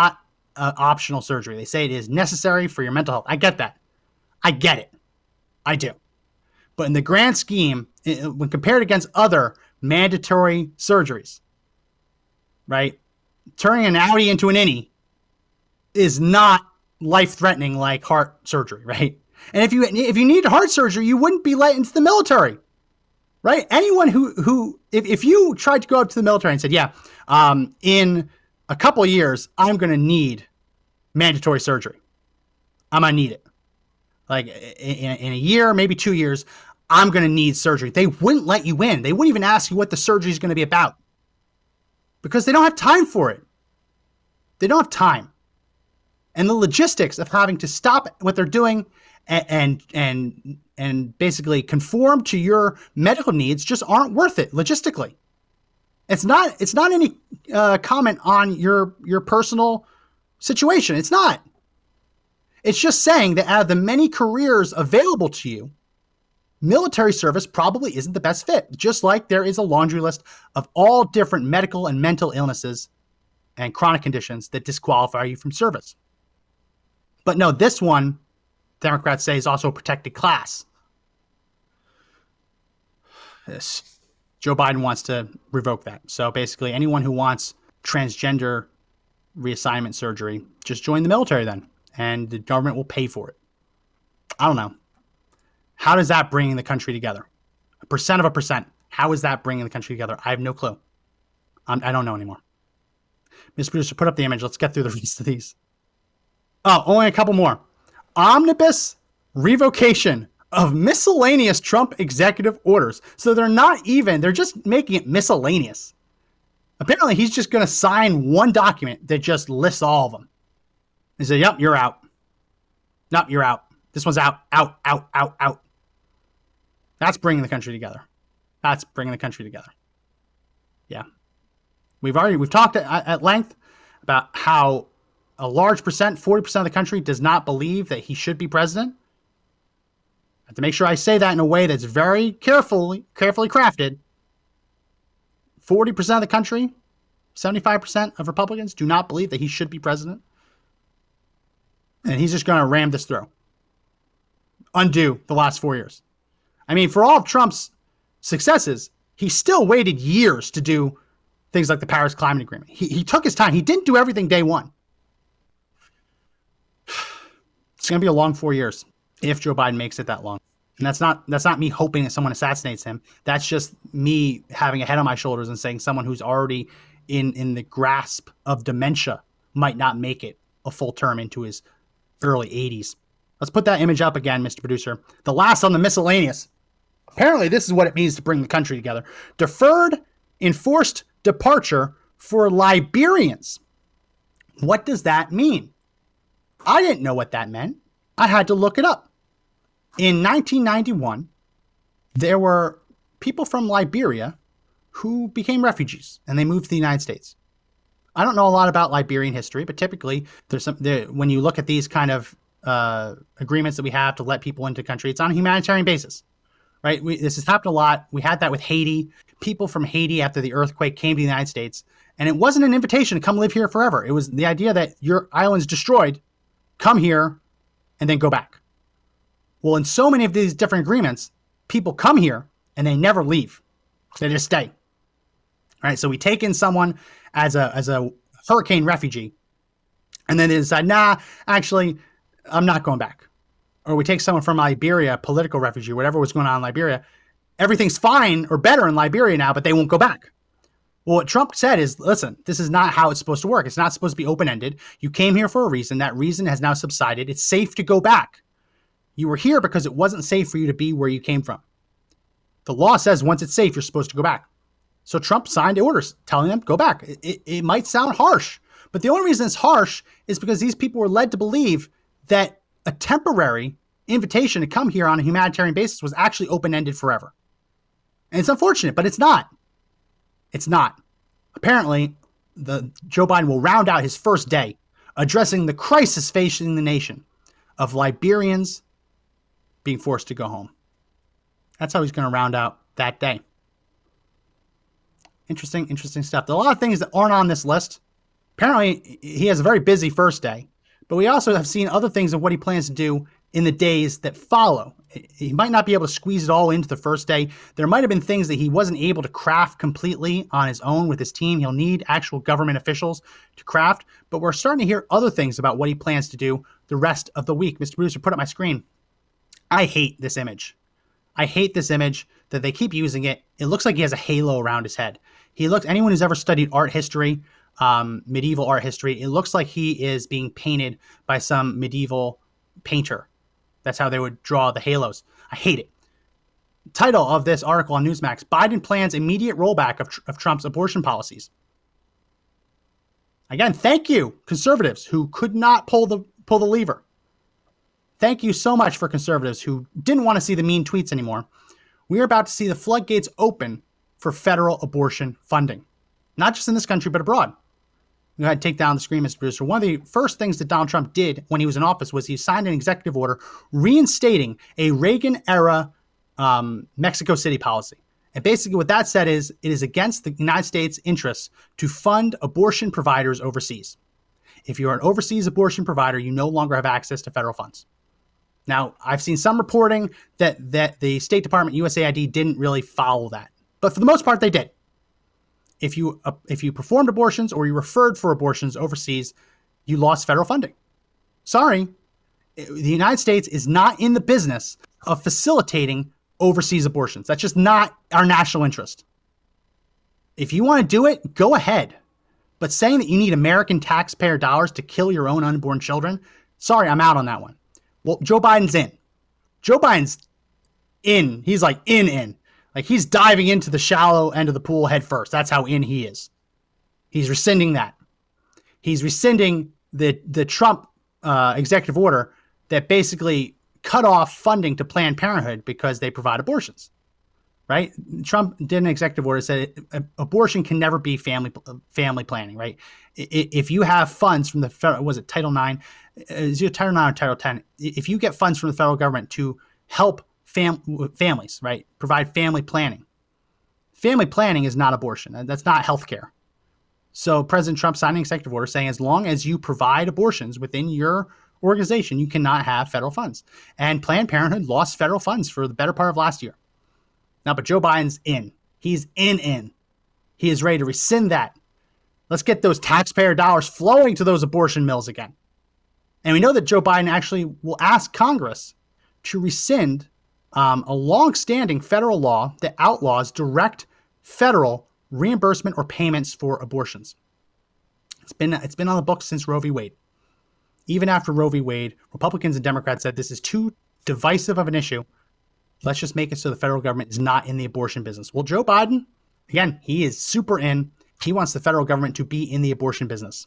uh, optional surgery. They say it is necessary for your mental health. I get that. I get it. I do. But in the grand scheme, when compared against other mandatory surgeries, right, turning an Audi into an innie is not life-threatening like heart surgery, right? And if you if you need heart surgery, you wouldn't be let into the military, right? Anyone who who if, if you tried to go up to the military and said, yeah, um, in a couple of years, I'm going to need mandatory surgery. I'm going to need it. Like in, in a year, maybe two years, I'm going to need surgery. They wouldn't let you in. They wouldn't even ask you what the surgery is going to be about because they don't have time for it. They don't have time. And the logistics of having to stop what they're doing and, and, and, and basically conform to your medical needs just aren't worth it logistically. It's not, it's not any uh, comment on your, your personal situation. It's not. It's just saying that out of the many careers available to you, military service probably isn't the best fit, just like there is a laundry list of all different medical and mental illnesses and chronic conditions that disqualify you from service. But no, this one, Democrats say, is also a protected class. This, Joe Biden wants to revoke that. So basically, anyone who wants transgender reassignment surgery, just join the military then, and the government will pay for it. I don't know. How does that bring the country together? A percent of a percent. How is that bringing the country together? I have no clue. I'm, I don't know anymore. Mister Producer, put up the image. Let's get through the rest of these. Oh, only a couple more. Omnibus revocation of miscellaneous Trump executive orders. So they're not even, they're just making it miscellaneous. Apparently, he's just going to sign one document that just lists all of them. He said, yep, you're out. Nope, you're out. This one's out, out, out, out, out. That's bringing the country together. That's bringing the country together. Yeah. We've already, we've talked at, at length about how a large percent, forty percent of the country does not believe that he should be president. I have to make sure I say that in a way that's very carefully, carefully crafted. forty percent of the country, seventy-five percent of Republicans do not believe that he should be president. And he's just going to ram this through. Undo the last four years. I mean, for all of Trump's successes, he still waited years to do things like the Paris Climate Agreement. He, he took his time. He didn't do everything day one. It's going to be a long four years if Joe Biden makes it that long. And that's not that's not me hoping that someone assassinates him. That's just me having a head on my shoulders and saying someone who's already in, in the grasp of dementia might not make it a full term into his early eighties. Let's put that image up again, Mister Producer. The last on the miscellaneous. Apparently, this is what it means to bring the country together. Deferred enforced departure for Liberians. What does that mean? I didn't know what that meant. I had to look it up. In nineteen ninety-one, there were people from Liberia who became refugees and they moved to the United States. I don't know a lot about Liberian history, but typically there's some there, when you look at these kind of uh, agreements that we have to let people into the country, it's on a humanitarian basis, right? We, this has happened a lot. We had that with Haiti. People from Haiti after the earthquake came to the United States, and it wasn't an invitation to come live here forever. It was the idea that your island's destroyed, come here, and then go back. Well, in so many of these different agreements, people come here and they never leave. They just stay. All right, so we take in someone as a as a hurricane refugee, and then they decide, nah, actually, I'm not going back. Or we take someone from Liberia, political refugee, whatever was going on in Liberia. Everything's fine or better in Liberia now, but they won't go back. Well, what Trump said is, listen, this is not how it's supposed to work. It's not supposed to be open-ended. You came here for a reason. That reason has now subsided. It's safe to go back. You were here because it wasn't safe for you to be where you came from. The law says once it's safe, you're supposed to go back. So Trump signed orders telling them, go back. It, it, it might sound harsh, but the only reason it's harsh is because these people were led to believe that a temporary invitation to come here on a humanitarian basis was actually open-ended forever. And it's unfortunate, but it's not. It's not. Apparently, the Joe Biden will round out his first day addressing the crisis facing the nation of Liberians being forced to go home. That's how he's going to round out that day. Interesting, interesting stuff. There are a lot of things that aren't on this list. Apparently, he has a very busy first day, but we also have seen other things of what he plans to do in the days that follow. He might not be able to squeeze it all into the first day. There might have been things that he wasn't able to craft completely on his own with his team. He'll need actual government officials to craft, but we're starting to hear other things about what he plans to do the rest of the week. Mister Producer, put up my screen. I hate this image. I hate this image that they keep using it. It looks like he has a halo around his head. He looks, anyone who's ever studied art history, um, medieval art history, it looks like he is being painted by some medieval painter. That's how they would draw the halos. I hate it. Title of this article on Newsmax: Biden plans immediate rollback of, of Trump's abortion policies. Again, thank you, conservatives who could not pull the pull the lever. Thank you so much for conservatives who didn't want to see the mean tweets anymore. We are about to see the floodgates open for federal abortion funding, not just in this country, but abroad. Go ahead and take down the screen, Mister Producer. One of the first things that Donald Trump did when he was in office was he signed an executive order reinstating a Reagan-era um, Mexico City policy. And basically what that said is it is against the United States' interests to fund abortion providers overseas. If you're an overseas abortion provider, you no longer have access to federal funds. Now, I've seen some reporting that, that the State Department, U S A I D, didn't really follow that. But for the most part, they did. If you uh, if you performed abortions or you referred for abortions overseas, you lost federal funding. Sorry, the United States is not in the business of facilitating overseas abortions. That's just not our national interest. If you want to do it, go ahead. But saying that you need American taxpayer dollars to kill your own unborn children, sorry, I'm out on that one. Well, Joe Biden's in. Joe Biden's in. He's like in, in. Like he's diving into the shallow end of the pool head first. That's how in he is. He's rescinding that. He's rescinding the, the Trump uh, executive order that basically cut off funding to Planned Parenthood because they provide abortions, right? Trump did an executive order that said abortion can never be family family planning, right? If you have funds from the federal, was it Title nine? Is it Title nine or Title ten? If you get funds from the federal government to help fam- families, right, provide family planning, family planning is not abortion. That's not healthcare. So President Trump signed an executive order saying as long as you provide abortions within your organization, you cannot have federal funds. And Planned Parenthood lost federal funds for the better part of last year. Now, but Joe Biden's in. He's in, in. He is ready to rescind that. Let's get those taxpayer dollars flowing to those abortion mills again. And we know that Joe Biden actually will ask Congress to rescind um, a long-standing federal law that outlaws direct federal reimbursement or payments for abortions. It's been it's been on the books since Roe v. Wade. Even after Roe v. Wade, Republicans and Democrats said this is too divisive of an issue. Let's just make it so the federal government is not in the abortion business. Well, Joe Biden, again, he is super in. He wants the federal government to be in the abortion business.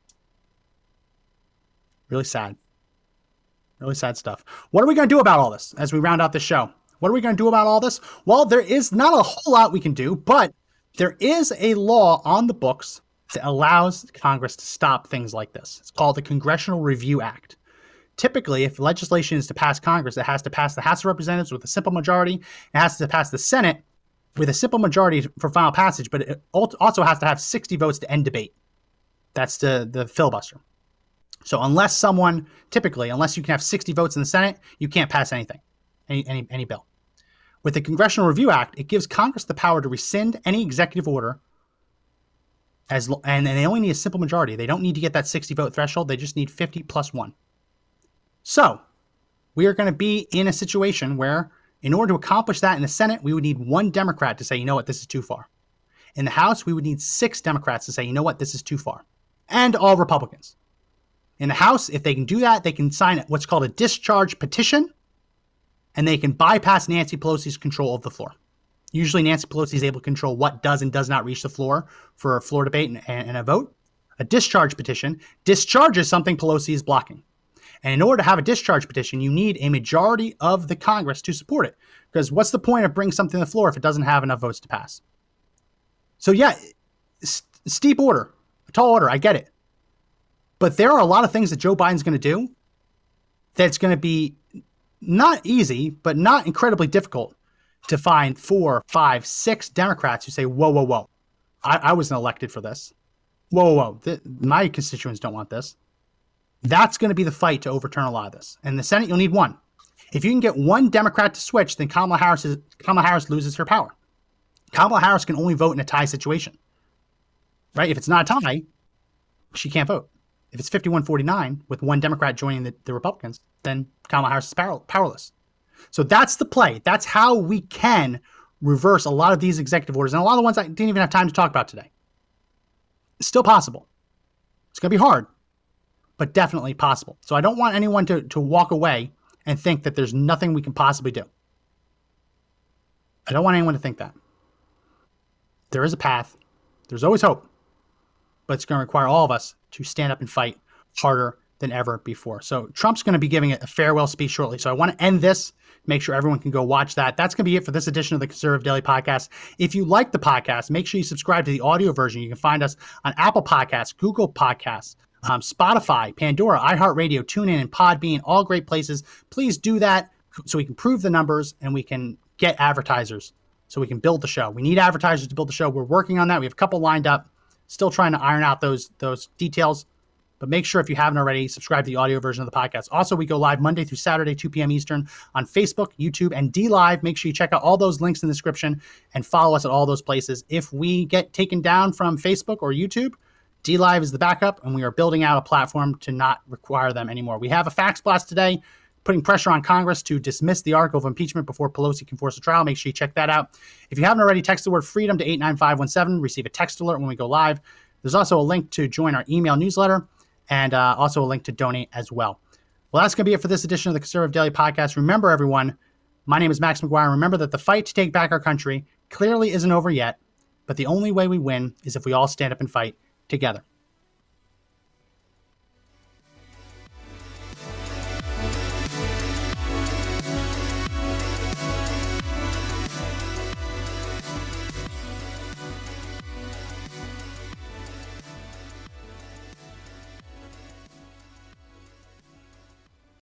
Really sad. Really sad stuff. What are we going to do about all this as we round out the show? What are we going to do about all this? Well, there is not a whole lot we can do, but there is a law on the books that allows Congress to stop things like this. It's called the Congressional Review Act. Typically, if legislation is to pass Congress, it has to pass the House of Representatives with a simple majority. It has to pass the Senate with a simple majority for final passage, but it also has to have sixty votes to end debate. That's the, the filibuster. So unless someone, typically, unless you can have sixty votes in the Senate, you can't pass anything, any, any, any bill. With the Congressional Review Act, it gives Congress the power to rescind any executive order, as and, and they only need a simple majority. They don't need to get that sixty vote threshold. They just need fifty plus one. So we are going to be in a situation where in order to accomplish that in the Senate, we would need one Democrat to say, you know what, this is too far. In the House, we would need six Democrats to say, you know what, this is too far. And all Republicans. In the House, if they can do that, they can sign what's called a discharge petition, and they can bypass Nancy Pelosi's control of the floor. Usually Nancy Pelosi is able to control what does and does not reach the floor for a floor debate and, and a vote. A discharge petition discharges something Pelosi is blocking. And in order to have a discharge petition, you need a majority of the Congress to support it. Because what's the point of bringing something to the floor if it doesn't have enough votes to pass? So yeah, st- steep order, a tall order, I get it. But there are a lot of things that Joe Biden's going to do that's going to be not easy, but not incredibly difficult to find four, five, six Democrats who say, whoa, whoa, whoa, I, I wasn't elected for this. Whoa, whoa, whoa. The, my constituents don't want this. That's going to be the fight to overturn a lot of this. In the Senate, you'll need one. If you can get one Democrat to switch, then Kamala Harris is, Kamala Harris loses her power. Kamala Harris can only vote in a tie situation, right? If it's not a tie, she can't vote. If it's fifty-one forty-nine with one Democrat joining the, the Republicans, then Kamala Harris is power, powerless. So that's the play. That's how we can reverse a lot of these executive orders and a lot of the ones I didn't even have time to talk about today. It's still possible. It's going to be hard, but definitely possible. So I don't want anyone to, to walk away and think that there's nothing we can possibly do. I don't want anyone to think that. There is a path. There's always hope. But it's going to require all of us to stand up and fight harder than ever before. So Trump's going to be giving a farewell speech shortly. So I want to end this, make sure everyone can go watch that. That's going to be it for this edition of the Conservative Daily Podcast. If you like the podcast, make sure you subscribe to the audio version. You can find us on Apple Podcasts, Google Podcasts, um, Spotify, Pandora, iHeartRadio, TuneIn, and Podbean, all great places. Please do that so we can prove the numbers and we can get advertisers so we can build the show. We need advertisers to build the show. We're working on that. We have a couple lined up, still trying to iron out those, those details. But make sure if you haven't already, subscribe to the audio version of the podcast. Also, we go live Monday through Saturday, two p.m. Eastern on Facebook, YouTube, and D Live. Make sure you check out all those links in the description and follow us at all those places. If we get taken down from Facebook or YouTube, D Live is the backup, and we are building out a platform to not require them anymore. We have a fax blast today, putting pressure on Congress to dismiss the article of impeachment before Pelosi can force a trial. Make sure you check that out. If you haven't already, text the word FREEDOM to eight nine five one seven. Receive a text alert when we go live. There's also a link to join our email newsletter, and uh, also a link to donate as well. Well, that's going to be it for this edition of the Conservative Daily Podcast. Remember, everyone, my name is Max McGuire. Remember that the fight to take back our country clearly isn't over yet, but the only way we win is if we all stand up and fight together.